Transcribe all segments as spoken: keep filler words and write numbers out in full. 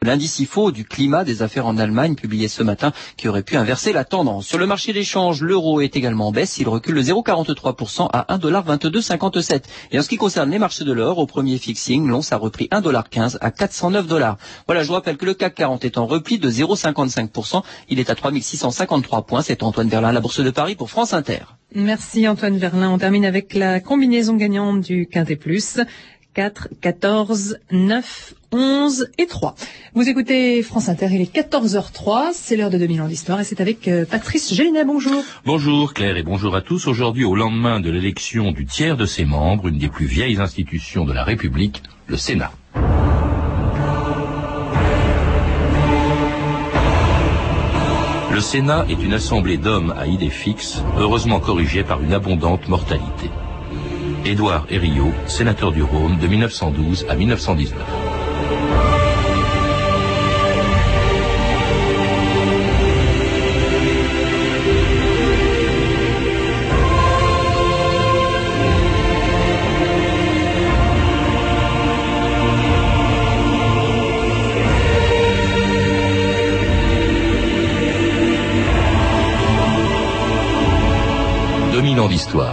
L'indice I F O du climat des affaires en Allemagne, publié ce matin, qui aurait pu inverser la tendance. Sur le marché d'échange, l'euro est également en baisse. Il recule de zéro virgule quarante-trois pour cent à un dollar vingt-deux cinquante-sept. Et en ce qui concerne les marchés de l'or, au premier fixing, l'once a repris un dollar quinze à quatre cent neuf dollars. Voilà, je vous rappelle que le C A C quarante est en repli de zéro virgule cinquante-cinq pour cent. Il est à trois mille six cent cinquante-trois points. C'est Antoine Verlin, la Bourse de Paris pour France Inter. Merci Antoine Verlin. On termine avec la combinaison gagnante du Quintet Plus. quatre, quatorze, neuf, onze et trois. Vous écoutez France Inter, il est quatorze heures trois, c'est l'heure de deux mille ans d'histoire et c'est avec euh, Patrice Gélinet, bonjour. Bonjour Claire et bonjour à tous. Aujourd'hui, au lendemain de l'élection du tiers de ses membres, une des plus vieilles institutions de la République, le Sénat. Le Sénat est une assemblée d'hommes à idées fixes, heureusement corrigée par une abondante mortalité. Édouard Herriot, sénateur du Rhône de mille neuf cent douze à mille neuf cent dix-neuf. deux mille ans d'histoire.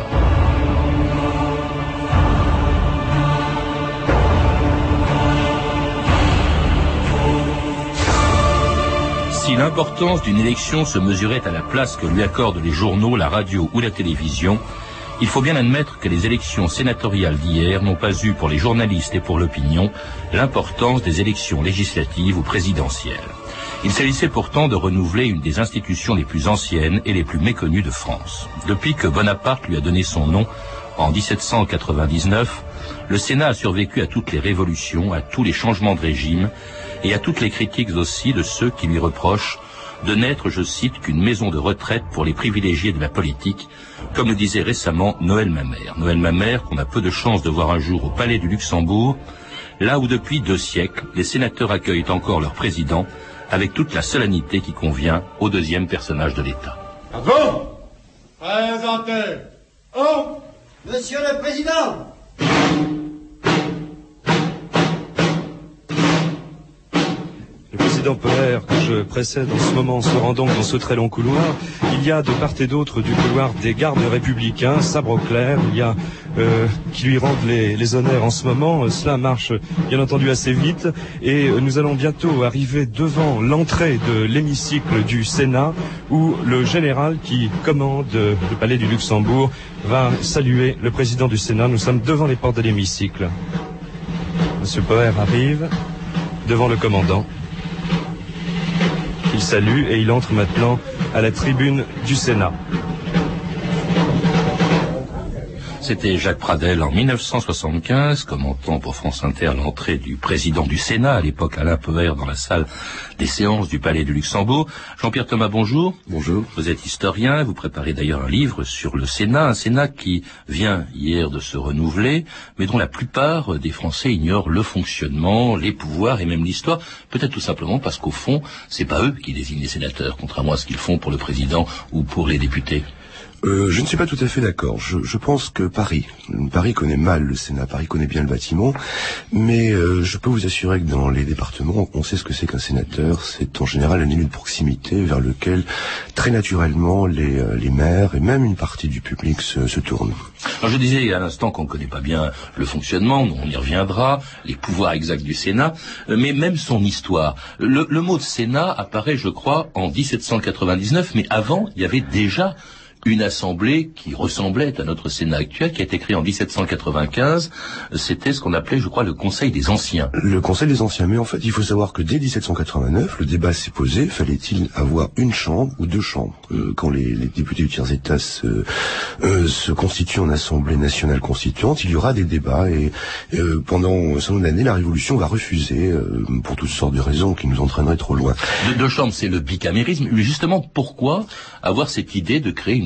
Si l'importance d'une élection se mesurait à la place que lui accordent les journaux, la radio ou la télévision, il faut bien admettre que les élections sénatoriales d'hier n'ont pas eu pour les journalistes et pour l'opinion l'importance des élections législatives ou présidentielles. Il s'agissait pourtant de renouveler une des institutions les plus anciennes et les plus méconnues de France. Depuis que Bonaparte lui a donné son nom, en dix-sept cent quatre-vingt-dix-neuf, le Sénat a survécu à toutes les révolutions, à tous les changements de régime, et à toutes les critiques aussi de ceux qui lui reprochent de n'être, je cite, qu'une maison de retraite pour les privilégiés de la politique, comme le disait récemment Noël Mamère. Noël Mamère, qu'on a peu de chance de voir un jour au Palais du Luxembourg, là où depuis deux siècles, les sénateurs accueillent encore leur président, avec toute la solennité qui convient au deuxième personnage de l'État. À vous, présentez, oh, Monsieur le Président. Le président Poher, que je précède en ce moment, se rend donc dans ce très long couloir. Il y a de part et d'autre du couloir des gardes républicains, sabre au clair, il y a euh, qui lui rendent les, les honneurs en ce moment. Cela marche bien entendu assez vite et nous allons bientôt arriver devant l'entrée de l'hémicycle du Sénat où le général qui commande le palais du Luxembourg va saluer le président du Sénat. Nous sommes devant les portes de l'hémicycle. Monsieur Poher arrive devant le commandant. Il salue et il entre maintenant à la tribune du Sénat. C'était Jacques Pradel en mille neuf cent soixante-quinze, commentant pour France Inter l'entrée du président du Sénat, à l'époque Alain Poher, dans la salle des séances du Palais du Luxembourg. Jean-Pierre Thomas, bonjour. Bonjour. Vous êtes historien, vous préparez d'ailleurs un livre sur le Sénat, un Sénat qui vient hier de se renouveler, mais dont la plupart des Français ignorent le fonctionnement, les pouvoirs et même l'histoire, peut-être tout simplement parce qu'au fond, c'est pas eux qui désignent les sénateurs, contrairement à ce qu'ils font pour le président ou pour les députés. Euh, je ne suis pas tout à fait d'accord. Je, je pense que Paris, Paris connaît mal le Sénat, Paris connaît bien le bâtiment, mais euh, je peux vous assurer que dans les départements, on sait ce que c'est qu'un sénateur. C'est en général un élu de proximité vers lequel, très naturellement, les, euh, les maires et même une partie du public se, se tournent. Alors je disais à l'instant qu'on ne connaît pas bien le fonctionnement, on y reviendra, les pouvoirs exacts du Sénat, mais même son histoire. Le, le mot de Sénat apparaît, je crois, en dix-sept cent quatre-vingt-dix-neuf, mais avant, il y avait déjà une assemblée qui ressemblait à notre Sénat actuel, qui a été créée en dix-sept cent quatre-vingt-quinze. C'était ce qu'on appelait, je crois, le Conseil des Anciens. Le Conseil des Anciens. Mais en fait, il faut savoir que dès dix-sept cent quatre-vingt-neuf, le débat s'est posé, fallait-il avoir une chambre ou deux chambres euh, quand les, les députés du tiers-État se, euh, se constituent en Assemblée nationale constituante, il y aura des débats et euh, pendant un certain nombre d'années, la Révolution va refuser, euh, pour toutes sortes de raisons qui nous entraîneraient trop loin. De deux chambres, c'est le bicamérisme. Mais justement, pourquoi avoir cette idée de créer une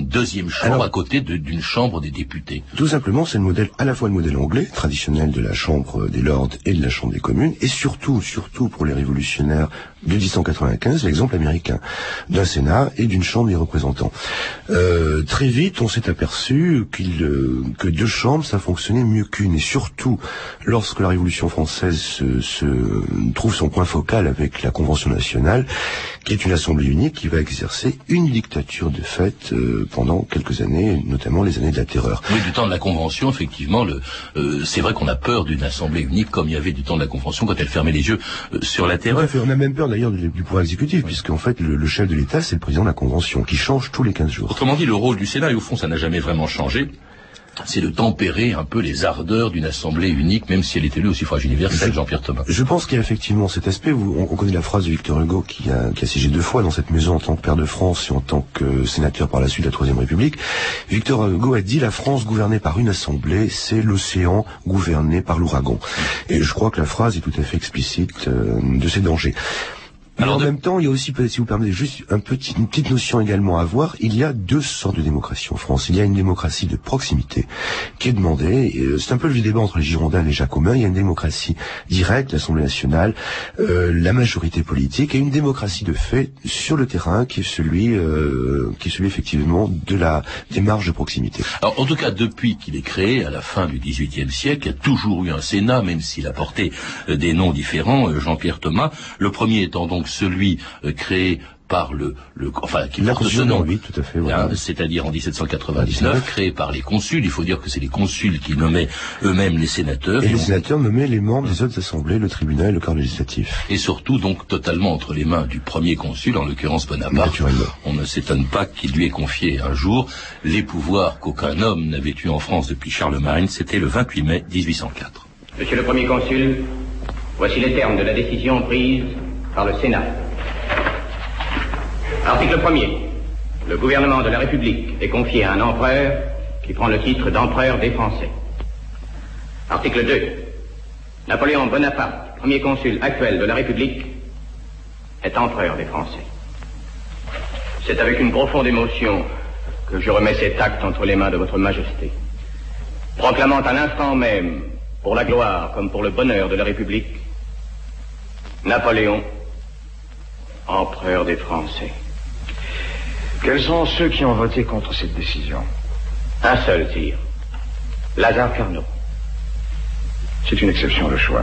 deuxième chambre Alors, à côté de, d'une chambre des députés. Tout simplement, c'est le modèle, à la fois le modèle anglais, traditionnel de la Chambre des Lords et de la Chambre des communes, et surtout, surtout pour les révolutionnaires de dix-huit cent quatre-vingt-quinze, l'exemple américain d'un Sénat et d'une Chambre des représentants. Euh, très vite, on s'est aperçu qu'il, euh, que deux chambres, ça fonctionnait mieux qu'une, et surtout lorsque la Révolution française se, se trouve son point focal avec la Convention nationale, qui est une assemblée unique qui va exercer une dictature de fait euh, pendant quelques années, notamment les années de la terreur. Oui, du temps de la Convention, effectivement, le, euh, c'est vrai qu'on a peur d'une assemblée unique comme il y avait du temps de la Convention quand elle fermait les yeux euh, sur la terreur. Bref, on a même peur d'ailleurs du, du pouvoir exécutif, oui. Puisqu'en fait le, le chef de l'État c'est le président de la Convention, qui change tous les quinze jours. Autrement dit, le rôle du Sénat, et au fond ça n'a jamais vraiment changé, c'est de tempérer un peu les ardeurs d'une assemblée unique, même si elle est élue au suffrage universel, Jean-Pierre Thomas. Je pense qu'il y a effectivement cet aspect, où on, on connaît la phrase de Victor Hugo qui a, qui a siégé deux fois dans cette maison en tant que père de France et en tant que sénateur par la suite de la Troisième République. Victor Hugo a dit: la France gouvernée par une assemblée, c'est l'océan gouverné par l'ouragan. Et je crois que la phrase est tout à fait explicite euh, de ces dangers. Mais Alors en de... même temps, il y a aussi, si vous permettez, juste un petit, une petite notion également à avoir. Il y a deux sortes de démocratie en France. Il y a une démocratie de proximité qui est demandée. C'est un peu le vieux débat entre les Girondins et les Jacobins. Il y a une démocratie directe, l'Assemblée nationale, euh, la majorité politique, et une démocratie de fait sur le terrain qui est celui, euh, qui est celui effectivement de la démarche de proximité. Alors en tout cas, depuis qu'il est créé à la fin du dix-huitième siècle, il y a toujours eu un Sénat, même s'il a porté euh, des noms différents. Euh, Jean-Pierre Thomas, le premier étant donc celui euh, créé par le, le enfin qui porte ce nom, oui, tout à fait, voilà. Hein, c'est-à-dire en dix-sept cent quatre-vingt-dix-neuf, créé par les consuls. Il faut dire que c'est les consuls qui nommaient eux-mêmes les sénateurs. Et, et les on... sénateurs nommaient les membres des autres assemblées, le tribunal et le corps législatif. Et surtout donc totalement entre les mains du premier consul, en l'occurrence Bonaparte. On ne s'étonne pas qu'il lui ait confié un jour les pouvoirs qu'aucun homme n'avait eu en France depuis Charlemagne. C'était le vingt-huit mai dix-huit cent quatre. Monsieur le premier consul, voici les termes de la décision prise par le Sénat. Article premier. Le gouvernement de la République est confié à un empereur qui prend le titre d'empereur des Français. Article deux. Napoléon Bonaparte, premier consul actuel de la République, est empereur des Français. C'est avec une profonde émotion que je remets cet acte entre les mains de votre Majesté, proclamant à l'instant même, pour la gloire comme pour le bonheur de la République, Napoléon, empereur des Français. Quels sont ceux qui ont voté contre cette décision? Un seul, sire. Lazare Carnot. C'est une exception de choix.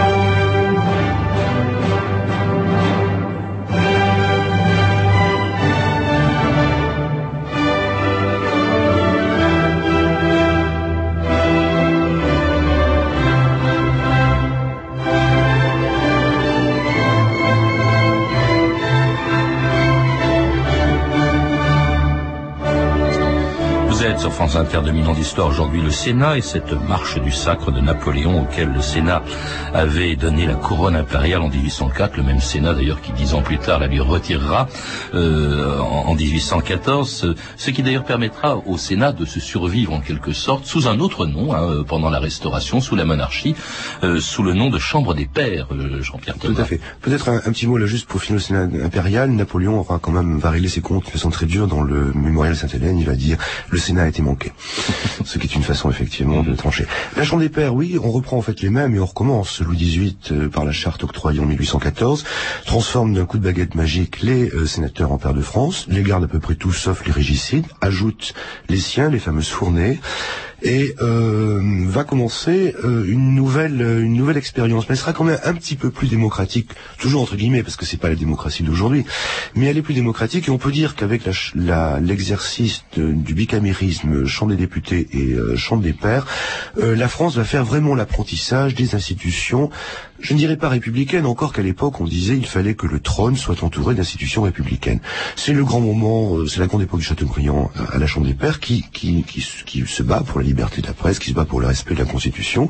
Sur France Inter, deux mille ans d'histoire, aujourd'hui le Sénat et cette marche du sacre de Napoléon auquel le Sénat avait donné la couronne impériale en dix-huit cent quatre, le même Sénat d'ailleurs qui dix ans plus tard la lui retirera euh, en, en dix-huit cent quatorze, ce qui d'ailleurs permettra au Sénat de se survivre en quelque sorte sous un autre nom hein, pendant la Restauration, sous la monarchie, euh, sous le nom de Chambre des Pairs, euh, Jean-Pierre Thomas. Tout à fait. Peut-être un, un petit mot là juste pour finir le Sénat impérial. Napoléon aura quand même va régler ses comptes de façon très dure dans le mémorial Sainte-Hélène. Il va dire le Sénat a été manqué. Ce qui est une façon effectivement de trancher. La Chambre des Pairs, oui, on reprend en fait les mêmes et on recommence. Louis dix-huit, euh, par la charte octroyée en mille huit cent quatorze, transforme d'un coup de baguette magique les euh, sénateurs en pairs de France, les garde à peu près tous sauf les régicides, ajoute les siens, les fameuses fournées, et euh, va commencer euh, une nouvelle euh, une nouvelle expérience, mais elle sera quand même un petit peu plus démocratique, toujours entre guillemets parce que c'est pas la démocratie d'aujourd'hui, mais elle est plus démocratique et on peut dire qu'avec la, la, l'exercice de, du bicamérisme, Chambre des députés et euh, Chambre des pairs, euh, la France va faire vraiment l'apprentissage des institutions. Je ne dirais pas républicaine, encore qu'à l'époque on disait il fallait que le trône soit entouré d'institutions républicaines. C'est le grand moment, euh, c'est la grande époque du Chateaubriand à, à la Chambre des Pairs qui, qui, qui, qui se bat pour la liberté de la presse, qui se bat pour le respect de la Constitution.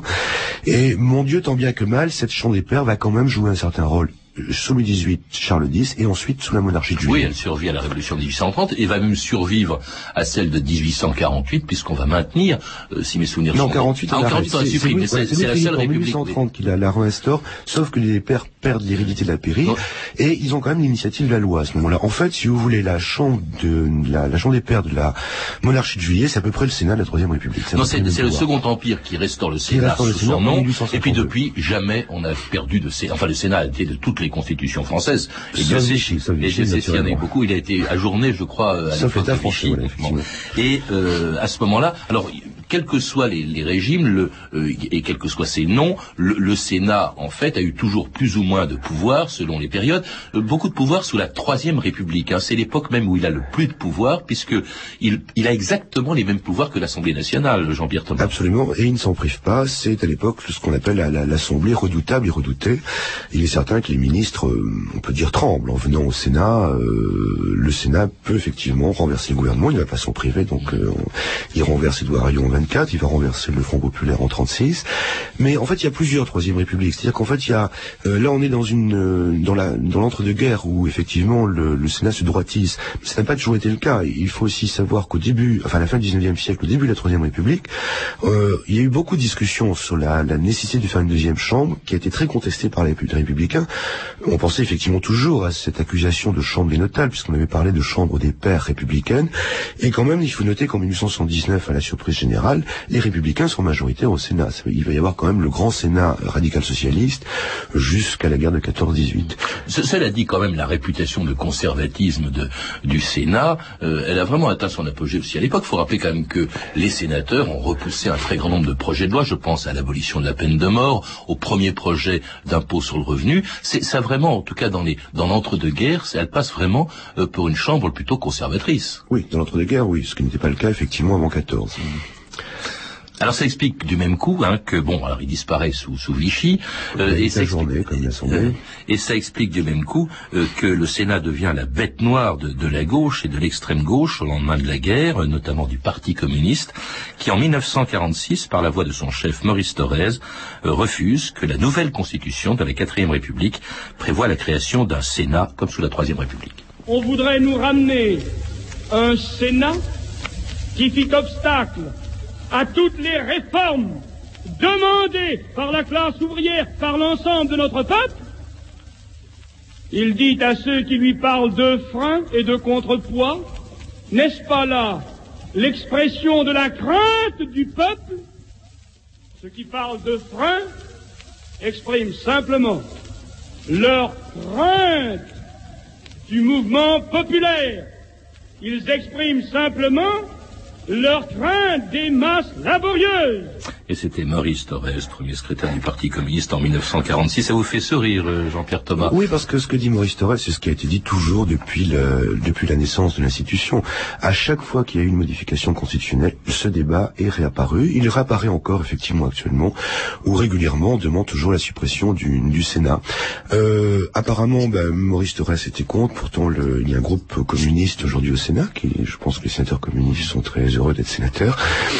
Et mon Dieu, tant bien que mal, cette Chambre des Pairs va quand même jouer un certain rôle. Sous Louis dix-huit, Charles dix, et ensuite sous la monarchie de Juillet. Oui, elle survit à la Révolution de dix-huit cent trente et va même survivre à celle de dix-huit cent quarante-huit, puisqu'on va maintenir, euh, si mes souvenirs non, sont... quarante-huit, ah, en quarante-huit, on la supprime, mais c'est, c'est la seule en République. mille huit cent trente qu'il la, la réinstaure, sauf que les pairs perdent l'hérédité de la pairie, non. et ils ont quand même l'initiative de la loi à ce moment-là. En fait, si vous voulez, la chambre de la, la chambre des pairs de la monarchie de Juillet, c'est à peu près le Sénat de la Troisième République. C'est non, c'est, c'est le Second Empire qui restaure le Sénat sous son nom, et puis depuis, jamais on a perdu de Sénat. Enfin, le Sénat a été de toutes les constitutions françaises, et Dieu sait s'il y en a eu beaucoup, il a été ajourné, je crois, à l'époque de Vichy. Voilà, et euh, à ce moment-là, alors quels que soient les, les régimes, le, euh, et quels que soient ces noms, le, le Sénat, en fait, a eu toujours plus ou moins de pouvoir, selon les périodes, euh, beaucoup de pouvoir sous la Troisième République. Hein. C'est l'époque même où il a le plus de pouvoir, puisque il, il a exactement les mêmes pouvoirs que l'Assemblée nationale, Jean-Pierre Thomas. Absolument, et il ne s'en prive pas. C'est à l'époque ce qu'on appelle la, la, l'Assemblée redoutable et redoutée. Il est certain que les ministres, euh, on peut dire, tremblent en venant au Sénat. Euh, le Sénat peut effectivement renverser le gouvernement, il ne va pas s'en priver, donc euh, il renverse Édouard Herriot en vingt-quatre, il va renverser le Front populaire en trente-six, mais en fait il y a plusieurs Troisième République, c'est-à-dire qu'en fait il y a, euh, là on est dans une, euh, dans la, dans l'entre-deux-guerres où effectivement le, le Sénat se droitise, mais ça n'a pas toujours été le cas. Il faut aussi savoir qu'au début, enfin à la fin du dix-neuvième siècle, au début de la Troisième République, euh, il y a eu beaucoup de discussions sur la, la nécessité de faire une deuxième chambre, qui a été très contestée par les républicains. On pensait effectivement toujours à cette accusation de chambre des notables, puisqu'on avait parlé de chambre des pairs républicaines, et quand même il faut noter qu'en mille huit cent soixante-dix-neuf, à la surprise générale, les républicains sont majoritaires au Sénat. Il va y avoir quand même le grand Sénat radical-socialiste jusqu'à la guerre de quatorze dix-huit. Cela dit, quand même, la réputation de conservatisme de, du Sénat, euh, elle a vraiment atteint son apogée aussi à l'époque. Il faut rappeler quand même que les sénateurs ont repoussé un très grand nombre de projets de loi. Je pense à l'abolition de la peine de mort, au premier projet d'impôt sur le revenu. C'est ça vraiment, en tout cas dans les dans l'entre-deux-guerres, elle passe vraiment euh, pour une chambre plutôt conservatrice. Oui, dans l'entre-deux-guerres, oui, ce qui n'était pas le cas effectivement avant quatorze. Alors ça explique du même coup hein, que bon, alors il disparaît sous sous Vichy euh, et, ça journée, comme l'Assemblée. Euh, et ça explique du même coup euh, que le Sénat devient la bête noire de, de la gauche et de l'extrême gauche au lendemain de la guerre, euh, notamment du Parti communiste, qui en mille neuf cent quarante-six, par la voix de son chef Maurice Thorez, euh, refuse que la nouvelle constitution de la quatrième République prévoit la création d'un Sénat comme sous la troisième République. On voudrait nous ramener un Sénat qui fit obstacle à toutes les réformes demandées par la classe ouvrière, par l'ensemble de notre peuple. Il dit à ceux qui lui parlent de frein et de contrepoids, n'est-ce pas là l'expression de la crainte du peuple? Ceux qui parlent de frein expriment simplement leur crainte du mouvement populaire. Ils expriment simplement leur crainte des masses laborieuses. Et c'était Maurice Thorez, premier secrétaire du Parti communiste en mille neuf cent quarante-six. Ça vous fait sourire, Jean-Pierre Thomas? Oui, parce que ce que dit Maurice Thorez, c'est ce qui a été dit toujours depuis le, depuis la naissance de l'institution. À chaque fois qu'il y a eu une modification constitutionnelle, ce débat est réapparu. Il réapparaît encore, effectivement, actuellement, où régulièrement on demande toujours la suppression du, du Sénat. Euh, apparemment, ben, Maurice Thorez était contre. Pourtant, le, il y a un groupe communiste aujourd'hui au Sénat, qui, je pense que les sénateurs communistes sont très heureux d'être sénateurs.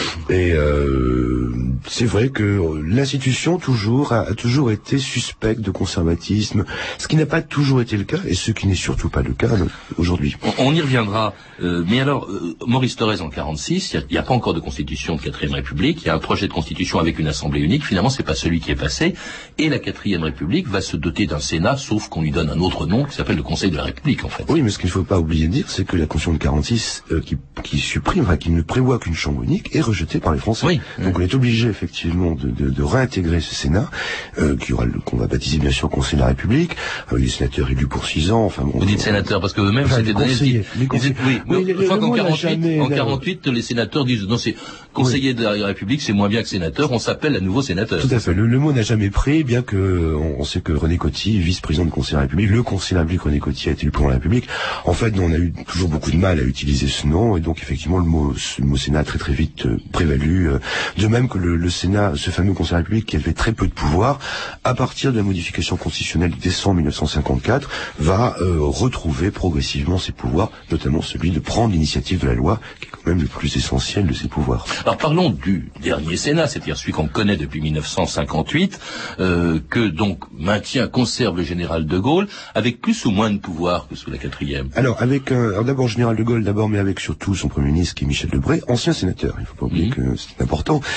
Et euh, c'est vrai que l'institution toujours a, a toujours été suspecte de conservatisme, ce qui n'a pas toujours été le cas, et ce qui n'est surtout pas le cas aujourd'hui. On, on y reviendra. Euh, mais alors, euh, Maurice Thorez en quarante-six, il n'y a, a pas encore de constitution de quatrième République, il y a un projet de constitution avec une assemblée unique, finalement c'est pas celui qui est passé, et la quatrième République va se doter d'un Sénat, sauf qu'on lui donne un autre nom qui s'appelle le Conseil de la République en fait. Oui, mais ce qu'il ne faut pas oublier de dire, c'est que la Constitution de quarante-six, euh, qui, qui supprime, enfin, qui ne prévoit qu'une chambre unique, est rejetée par les Français. Oui. Donc on est obligé effectivement de, de, de réintégrer ce Sénat, euh, qui aura, qu'on va baptiser bien sûr Conseil de la République, avec des sénateurs élus pour six ans. Enfin bon. Vous dites sénateurs parce que eux-mêmes enfin, c'était donné. Conseillers. Les conseillers. Oui, mais oui, je crois qu'en quarante-huit, jamais, en quarante-huit, les sénateurs disent non, c'est conseiller oui. de la République, c'est moins bien que sénateur, on s'appelle à nouveau sénateur. Tout à fait. Le, le mot n'a jamais pris, bien que on, on sait que René Coty, vice-président du Conseil de la République, le Conseil de la République, René Coty a été le président de la République. En fait, nous, on a eu toujours beaucoup de mal à utiliser ce nom, et donc effectivement, le mot, le mot Sénat a très très vite euh, prévalu. Euh, de même que le, le Sénat, ce fameux Conseil de la République, qui avait très peu de pouvoir, à partir de la modification constitutionnelle de décembre mille neuf cent cinquante-quatre, va euh, retrouver progressivement ses pouvoirs, notamment celui de prendre l'initiative de la loi, qui est quand même le plus essentiel de ses pouvoirs. Alors parlons du dernier Sénat, c'est-à-dire celui qu'on connaît depuis mille neuf cent cinquante-huit, euh, que donc maintient, conserve le général de Gaulle, avec plus ou moins de pouvoir que sous la quatrième. Alors avec un, alors d'abord général de Gaulle, d'abord, mais avec surtout son premier ministre qui est Michel Debré, ancien sénateur. Il ne faut pas oublier mmh. que c'est important. Debré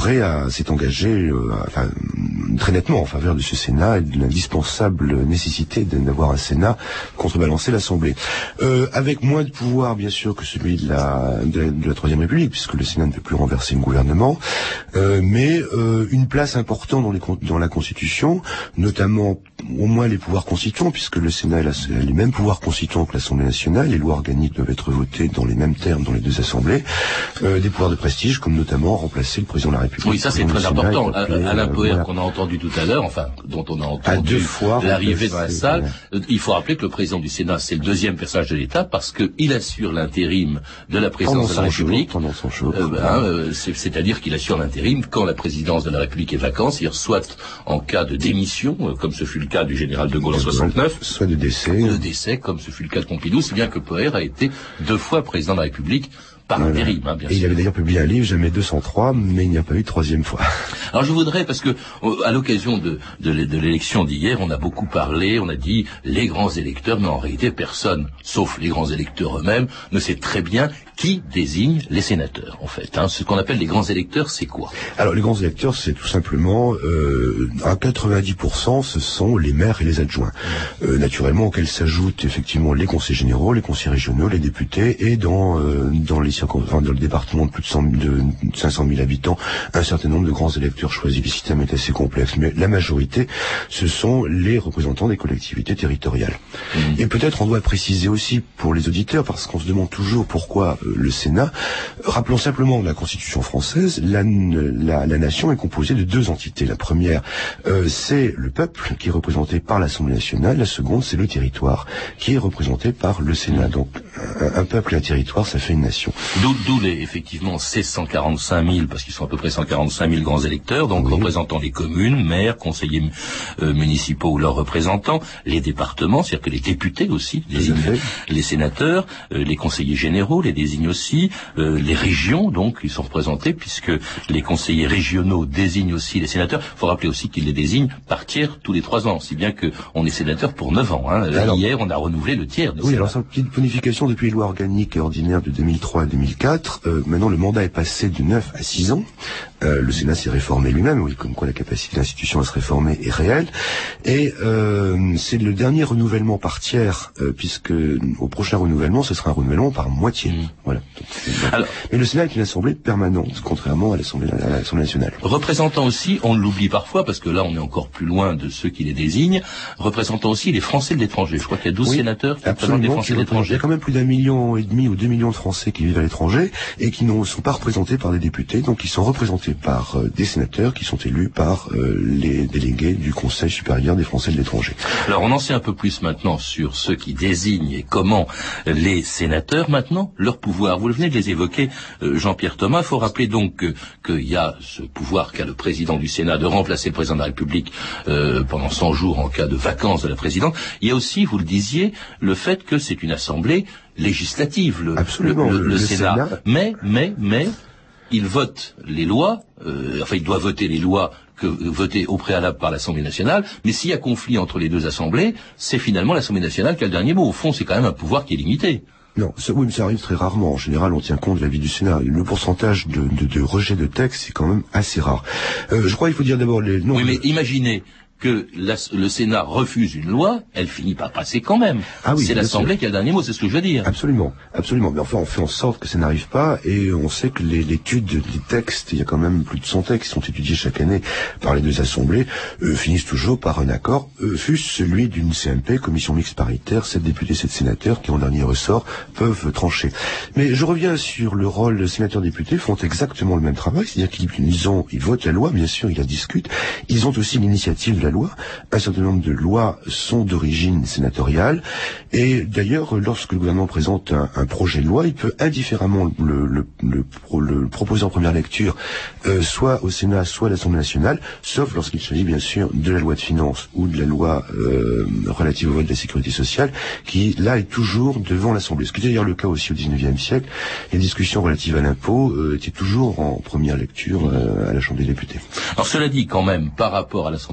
Debré a, s'est engagé euh, enfin, très nettement en faveur de ce Sénat et de l'indispensable nécessité d'avoir un Sénat contrebalancer l'Assemblée. Euh, avec moins de pouvoir, bien sûr, que celui de la, de la, de la Troisième République, puisque le Sénat ne peut plus renverser le gouvernement, euh, mais euh, une place importante dans, les, dans la Constitution, notamment au moins les pouvoirs constituants, puisque le Sénat a les mêmes pouvoirs constituants que l'Assemblée nationale, les lois organiques doivent être votées dans les mêmes termes dans les deux assemblées, euh, des pouvoirs de prestige, comme notamment remplacer le président de la République. Oui, ça c'est très important. Alain Poher, euh, qu'on a entendu tout à l'heure, enfin, dont on a entendu l'arrivée dans la salle, voilà. Il faut rappeler que le président du Sénat, c'est le deuxième personnage de l'État, parce qu'il assure l'intérim de la présidence de la République. Pendant son jour. Euh, ben, euh, c'est, c'est-à-dire qu'il assure l'intérim quand la présidence de la République est vacante, c'est-à-dire soit en cas de démission, euh, comme ce fut le cas du général de Gaulle en soixante-neuf, soit de décès. De décès, comme ce fut le cas de Pompidou, c'est bien que Poher a été deux fois président de la République. Par voilà. intérim, hein, bien et sûr. Il avait d'ailleurs publié un livre, jamais deux cent trois, mais il n'y a pas eu de troisième fois. Alors je voudrais, parce que à l'occasion de, de, de l'élection d'hier, on a beaucoup parlé, on a dit les grands électeurs, mais en réalité personne, sauf les grands électeurs eux-mêmes, ne sait très bien qui désigne les sénateurs, en fait. Hein. Ce qu'on appelle les grands électeurs, c'est quoi? Alors les grands électeurs, c'est tout simplement, euh, à quatre-vingt-dix pour cent, ce sont les maires et les adjoints. Mmh. Euh, naturellement, auxquels s'ajoutent effectivement les conseils généraux, les conseils régionaux, les députés, et dans, euh, dans les Enfin, dans le département de plus de, cent, de cinq cent mille habitants, un certain nombre de grands électeurs choisis. Le système est assez complexe, mais la majorité, ce sont les représentants des collectivités territoriales. Mmh. Et peut-être on doit préciser aussi pour les auditeurs, parce qu'on se demande toujours pourquoi euh, le Sénat. Rappelons simplement la Constitution française, la, la, la nation est composée de deux entités. La première, euh, c'est le peuple, qui est représenté par l'Assemblée nationale. La seconde, c'est le territoire, qui est représenté par le Sénat. Donc un, un peuple et un territoire, ça fait une nation. D'où, d'où les, effectivement, ces cent quarante-cinq mille, parce qu'ils sont à peu près cent quarante-cinq mille grands électeurs, donc oui. représentant les communes, maires, conseillers euh, municipaux ou leurs représentants, les départements, c'est-à-dire que les députés aussi, les, les sénateurs, euh, les conseillers généraux les désignent aussi, euh, les régions, donc, ils sont représentés, puisque les conseillers régionaux désignent aussi les sénateurs. Il faut rappeler aussi qu'ils les désignent par tiers tous les trois ans, si bien qu'on est sénateur pour neuf ans. Hein. Alors, hier, on a renouvelé le tiers. Oui, alors c'est une petite bonification depuis les lois organiques et ordinaires de deux mille trois à deux mille quatre. Euh, maintenant, le mandat est passé de neuf à six ans. Euh, le Sénat s'est réformé lui-même, oui, comme quoi la capacité de l'institution à se réformer est réelle. Et euh, c'est le dernier renouvellement par tiers, euh, puisque au prochain renouvellement, ce sera un renouvellement par moitié. Mmh. Voilà. Donc, alors, mais le Sénat est une assemblée permanente, contrairement à l'Assemblée, à l'Assemblée nationale. Représentant aussi, on l'oublie parfois, parce que là, on est encore plus loin de ceux qui les désignent, représentant aussi les Français de l'étranger. Je crois qu'il y a douze oui, sénateurs qui représentent les Français de l'étranger. Il y a quand même plus d'un million et demi ou deux millions de Français qui vivent à l'étranger et qui ne sont pas représentés par des députés, donc ils sont représentés par euh, des sénateurs qui sont élus par euh, les délégués du Conseil supérieur des Français de l'étranger. Alors on en sait un peu plus maintenant sur ceux qui désignent et comment les sénateurs, maintenant, leur pouvoir. Vous venez de les évoquer, euh, Jean-Pierre Thomas. Il faut rappeler donc qu'il y a ce pouvoir qu'a le président du Sénat de remplacer le président de la République euh, pendant cent jours en cas de vacances de la présidence. Il y a aussi, vous le disiez, le fait que c'est une assemblée législative, le, Absolument, le, le, le, le Sénat. Sénat. Mais, mais, mais, il vote les lois, euh, enfin il doit voter les lois que votées au préalable par l'Assemblée nationale, mais s'il y a conflit entre les deux assemblées, c'est finalement l'Assemblée nationale qui a le dernier mot. Au fond, c'est quand même un pouvoir qui est limité. Non, ça, oui, mais ça arrive très rarement. En général, on tient compte de l'avis du Sénat. Le pourcentage de, de, de rejet de texte, c'est quand même assez rare. Euh, je crois qu'il faut dire d'abord les... Non, oui, mais imaginez que la, le Sénat refuse une loi, elle finit par passer quand même. Ah oui, c'est l'Assemblée qui a le dernier mot, c'est ce que je veux dire. Absolument, absolument. Mais enfin, on fait en sorte que ça n'arrive pas, et on sait que les, l'étude des textes, il y a quand même plus de cent textes qui sont étudiés chaque année par les deux assemblées, euh, finissent toujours par un accord, euh, fût-ce celui d'une C M P, commission mixte paritaire, sept députés, sept sénateurs, qui en dernier ressort peuvent trancher. Mais je reviens sur le rôle, les sénateurs-députés font exactement le même travail, c'est-à-dire qu'ils ont, ils votent la loi, bien sûr, ils la discutent, ils ont aussi l'initiative de la loi. Un certain nombre de lois sont d'origine sénatoriale, et d'ailleurs, lorsque le gouvernement présente un, un projet de loi, il peut indifféremment le, le, le, le, le proposer en première lecture, euh, soit au Sénat, soit à l'Assemblée nationale, sauf lorsqu'il s'agit bien sûr de la loi de finances ou de la loi euh, relative au vote de la sécurité sociale, qui là est toujours devant l'Assemblée. Ce qui est d'ailleurs le cas aussi au dix-neuvième siècle. Les discussions relatives à l'impôt euh, étaient toujours en première lecture euh, à la Chambre des députés. Alors cela dit, quand même, par rapport à l'Assemblée nationale,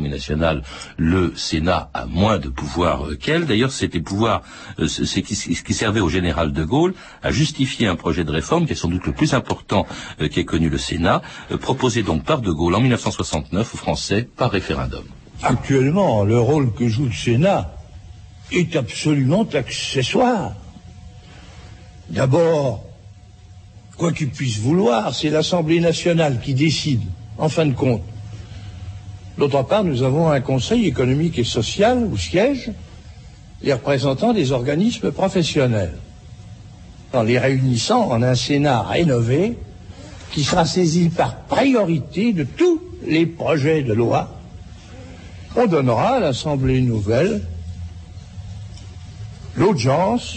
nationale, le Sénat a moins de pouvoir euh, qu'elle. D'ailleurs, c'était pouvoir, euh, c'est qui, qui servait au général de Gaulle à justifier un projet de réforme qui est sans doute le plus important euh, qu'ait connu le Sénat, euh, proposé donc par de Gaulle en mille neuf cent soixante-neuf aux Français par référendum. Actuellement, le rôle que joue le Sénat est absolument accessoire. D'abord, quoi qu'il puisse vouloir, c'est l'Assemblée nationale qui décide, en fin de compte. D'autre part, nous avons un Conseil économique et social où siègent les représentants des organismes professionnels, en les réunissant en un Sénat rénové qui sera saisi par priorité de tous les projets de loi. On donnera à l'Assemblée nouvelle l'audience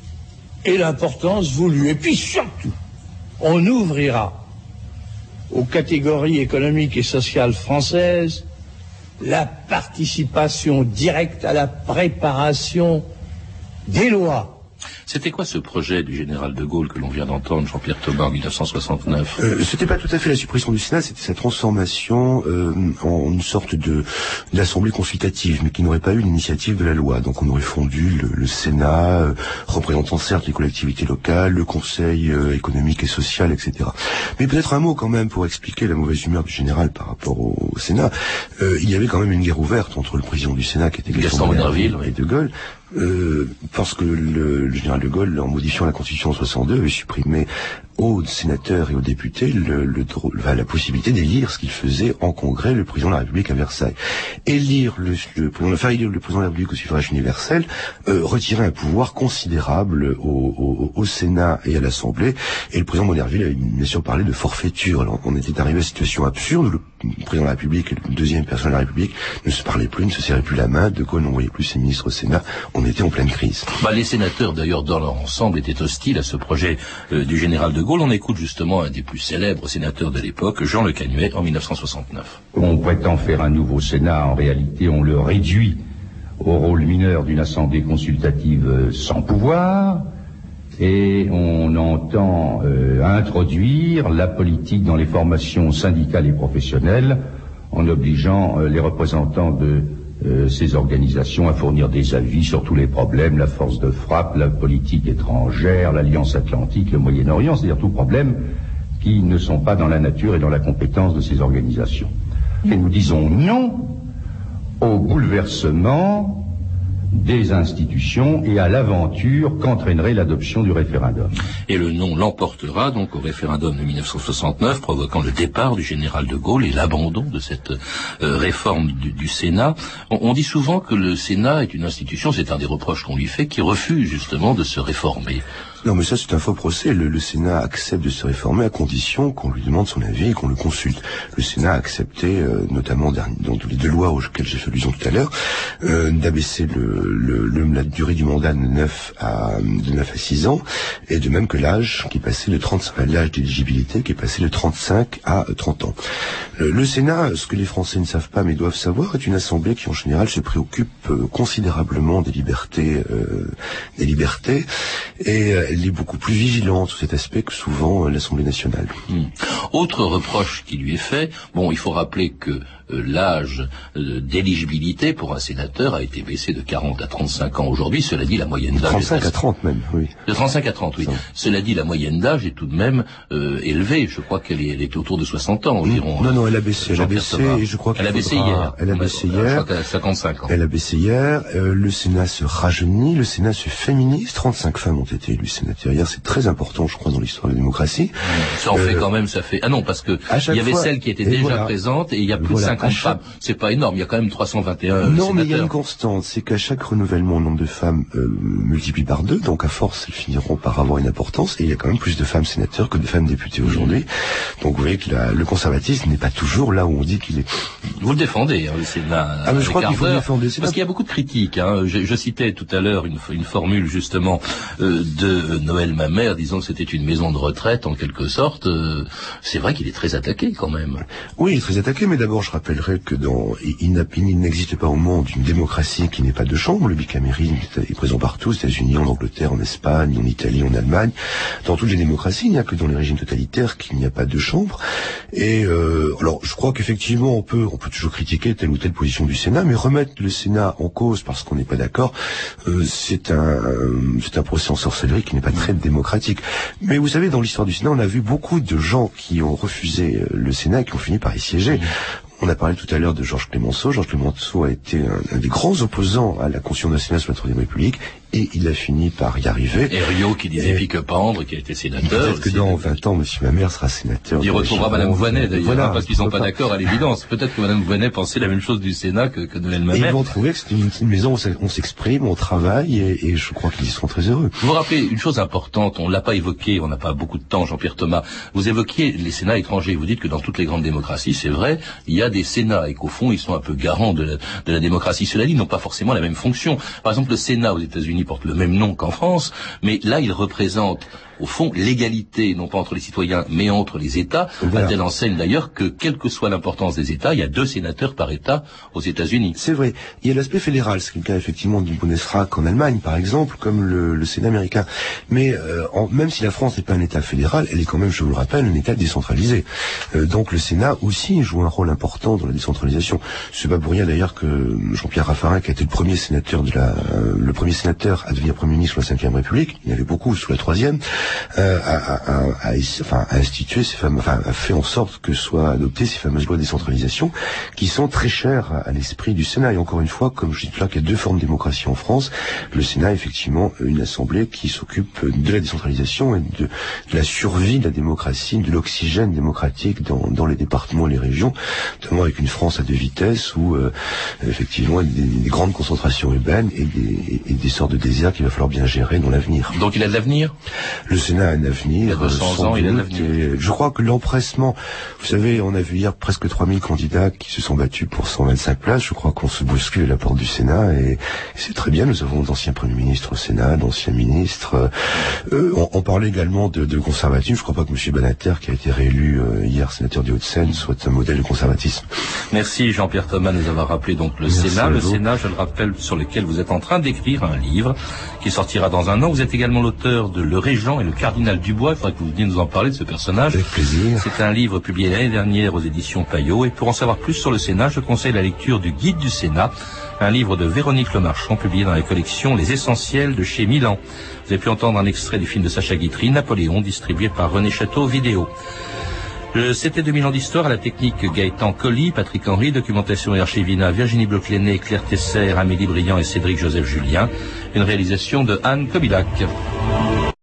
et l'importance voulue. Et puis surtout, on ouvrira aux catégories économiques et sociales françaises la participation directe à la préparation des lois. C'était quoi ce projet du général de Gaulle que l'on vient d'entendre, Jean-Pierre Tobin, en mille neuf cent soixante-neuf? euh, C'était pas tout à fait la suppression du Sénat, c'était sa transformation euh, en une sorte de d'assemblée consultative, mais qui n'aurait pas eu l'initiative de la loi. Donc on aurait fondu le, le Sénat, euh, représentant certes les collectivités locales, le Conseil euh, économique et social, et cetera. Mais peut-être un mot quand même pour expliquer la mauvaise humeur du général par rapport au, au Sénat. Euh, il y avait quand même une guerre ouverte entre le président du Sénat, qui était Gaston Monnerville, et de Gaulle. Euh, parce que le, le général de Gaulle, en modifiant la Constitution en soixante-deux, avait supprimé aux sénateurs et aux députés le, le, le, la possibilité d'élire ce qu'il faisait en congrès le président de la République à Versailles. Élire le, le, le faire élire le président de la République au suffrage universel, euh, retirer un pouvoir considérable au, au, au Sénat et à l'Assemblée. Et le président Monnerville avait bien sûr parlé de forfaiture. Alors on était arrivé à une situation absurde où le président de la République et le deuxième personne de la République ne se parlaient plus, ne se serraient plus la main. De Gaulle n'envoyait plus ses ministres au Sénat. On était en pleine crise. Bah, les sénateurs, d'ailleurs, dans leur ensemble, étaient hostiles à ce projet euh, du général de Gaulle. On écoute justement un des plus célèbres sénateurs de l'époque, Jean Le Canuet, en mille neuf cent soixante-neuf. On prétend faire un nouveau Sénat. En réalité, on le réduit au rôle mineur d'une assemblée consultative sans pouvoir. Et on entend euh, introduire la politique dans les formations syndicales et professionnelles en obligeant euh, les représentants de Euh, ces organisations à fournir des avis sur tous les problèmes, la force de frappe, la politique étrangère, l'Alliance Atlantique, le Moyen-Orient, c'est-à-dire tous problèmes qui ne sont pas dans la nature et dans la compétence de ces organisations. Et nous disons non au bouleversement des institutions et à l'aventure qu'entraînerait l'adoption du référendum. Et le non l'emportera donc au référendum de mille neuf cent soixante-neuf, provoquant le départ du général de Gaulle et l'abandon de cette euh, réforme du, du Sénat. On, on dit souvent que le Sénat est une institution, c'est un des reproches qu'on lui fait, qui refuse justement de se réformer. Non, mais ça, c'est un faux procès. Le, le Sénat accepte de se réformer à condition qu'on lui demande son avis et qu'on le consulte. Le Sénat a accepté, euh, notamment dans les deux lois auxquelles j'ai fait allusion tout à l'heure, euh, d'abaisser le, le, le, la durée du mandat de neuf à six ans, et de même que l'âge qui est passé de trente, l'âge d'éligibilité qui est passé de trente-cinq à trente ans. Le, le Sénat, ce que les Français ne savent pas mais doivent savoir, est une assemblée qui en général se préoccupe euh, considérablement des libertés, euh, des libertés, et euh, elle est beaucoup plus vigilante sur cet aspect que souvent euh, l'Assemblée nationale. Mmh. Autre reproche qui lui est fait, bon, il faut rappeler que euh, l'âge euh, d'éligibilité pour un sénateur a été baissé de quarante à trente-cinq ans aujourd'hui. Cela dit, la moyenne d'âge... trente-cinq à trente même, oui. De trente-cinq à trente, oui. Ça. Cela dit, la moyenne d'âge est tout de même euh, élevée. Je crois qu'elle est, elle est autour de soixante ans environ. Non, non, elle a baissé. Elle a baissé, et je crois elle a baissé faudra... hier. Elle a baissé hier. Je crois qu'elle a cinquante-cinq ans. Elle a baissé hier. Euh, le Sénat se rajeunit, le Sénat se féminise. trente-cinq femmes ont été élues sénateurs hier. C'est très important, je crois, dans l'histoire de la démocratie. Ça en euh, fait quand même, ça fait... Ah non, parce que il y avait fois, celles qui étaient déjà voilà, présentes et il y a plus voilà, de cinquante chaque... femmes. C'est pas énorme, il y a quand même trois cent vingt et un Non, sénateurs. mais il y a une constante, c'est qu'à chaque renouvellement, le nombre de femmes euh, multiplie par deux, donc à force, elles finiront par avoir une importance, et il y a quand même plus de femmes sénateurs que de femmes députées aujourd'hui. Mmh. Donc vous voyez que la, le conservatisme n'est pas toujours là où on dit qu'il est. Vous le défendez, hein, le Sénat. Ah, mais je crois qu'il faut défendre le Sénat. Parce qu'il y a beaucoup de critiques. Hein. Je, je citais tout à l'heure une, une formule justement euh, de Noël Mamère, disant que c'était une maison de retraite en quelque sorte. Euh, c'est vrai qu'il est très attaqué quand même. Oui, il est très attaqué, mais d'abord je rappelle rappellerai que dans, il, n'a, il n'existe pas au monde une démocratie qui n'ait pas de chambre. Le bicamérisme est présent partout, aux États-Unis, en Angleterre, en Espagne, en Italie, en Allemagne. Dans toutes les démocraties, il n'y a que dans les régimes totalitaires qu'il n'y a pas de chambre. Et euh, alors, je crois qu'effectivement, on peut, on peut toujours critiquer telle ou telle position du Sénat, mais remettre le Sénat en cause parce qu'on n'est pas d'accord, euh, c'est un, euh, c'est un procès en sorcellerie qui n'est pas très démocratique. Mais vous savez, dans l'histoire du Sénat, on a vu beaucoup de gens qui ont refusé le Sénat et qui ont fini par y siéger. On a parlé tout à l'heure de Georges Clemenceau. Georges Clemenceau a été un, un des grands opposants à la constitution d'un Sénat sous la Troisième République, et il a fini par y arriver. Et Riot qui disait pique-pendre, qui a été sénateur. Peut-être que dans vingt ans, Monsieur Mamère sera sénateur. Il retrouvera Madame Voynet d'ailleurs, voilà, parce qu'ils sont pas d'accord à l'évidence. Peut-être que Madame Voynet pensait la même chose du Sénat que, que Noël Mamère. Et ils vont trouver que c'est une, une maison où on s'exprime, on travaille, et, et je crois qu'ils y seront très heureux. Vous vous rappelez une chose importante, on l'a pas évoqué, on n'a pas beaucoup de temps, Jean-Pierre Thomas. Vous évoquiez les Sénats étrangers. Vous dites que dans toutes les grandes démocraties, c'est vrai, il y a des Sénats, et qu'au fond, ils sont un peu garants de la, de la démocratie. Cela dit, ils n'ont pas forcément la même fonction. Par exemple, le Sénat aux États-Unis porte le même nom qu'en France, mais là, il représente au fond l'égalité, non pas entre les citoyens, mais entre les États, voilà. À telle enseigne d'ailleurs que, quelle que soit l'importance des États, il y a deux sénateurs par État aux États-Unis. C'est vrai. Il y a l'aspect fédéral, c'est le cas effectivement du Bundesrat en Allemagne, par exemple, comme le, le Sénat américain. Mais euh, en, même si la France n'est pas un État fédéral, elle est quand même, je vous le rappelle, un État décentralisé. Euh, donc le Sénat aussi joue un rôle important dans la décentralisation. C'est pas pour rien d'ailleurs que Jean-Pierre Raffarin, qui a été le premier sénateur de la, euh, le premier sénateur à devenir Premier ministre sous la Cinquième République, il y en avait beaucoup sous la Troisième. Euh, a, a, a, a, enfin, a institué ces fameux, enfin, a fait en sorte que soient adoptées ces fameuses lois de décentralisation qui sont très chères à, à l'esprit du Sénat. Et encore une fois, comme je dis là, qu'il y a deux formes de démocratie en France, le Sénat est effectivement une assemblée qui s'occupe de la décentralisation et de, de la survie de la démocratie, de l'oxygène démocratique dans, dans les départements et les régions, notamment avec une France à deux vitesses où euh, effectivement des, des grandes concentrations urbaines et des, et des sortes de déserts qu'il va falloir bien gérer dans l'avenir. Donc il a de l'avenir ? Le Sénat a un avenir. Il y a deux cents ans, il a de l'avenir. Je crois que l'empressement, vous savez, on a vu hier presque trois mille candidats qui se sont battus pour cent vingt-cinq places. Je crois qu'on se bouscule à la porte du Sénat et, et c'est très bien. Nous avons d'anciens premiers ministres au Sénat, d'anciens ministres. Euh, on, on parlait également de, de conservatisme. Je crois pas que M. Banater, qui a été réélu euh, hier sénateur des Hauts-de-Seine, soit un modèle de conservatisme. Merci Jean-Pierre Thomas de nous avoir rappelé donc le Merci Sénat. Le Sénat, je le rappelle, sur lequel vous êtes en train d'écrire un livre qui sortira dans un an. Vous êtes également l'auteur de Le Régent et le Cardinal Dubois. Il faudrait que vous veniez nous en parler de ce personnage. Avec plaisir. C'est un livre publié l'année dernière aux éditions Payot. Et pour en savoir plus sur le Sénat, je conseille la lecture du Guide du Sénat, un livre de Véronique Lemarchand, publié dans la collection Les Essentiels de chez Milan. Vous avez pu entendre un extrait du film de Sacha Guitry, Napoléon, distribué par René Château Vidéo. C'était deux mille ans d'histoire à la technique Gaëtan Colli, Patrick Henry, documentation et archivina Virginie Bloch-Lenné, Claire Tesser, Amélie Briand et Cédric Joseph Julien. Une réalisation de Anne Kobilac.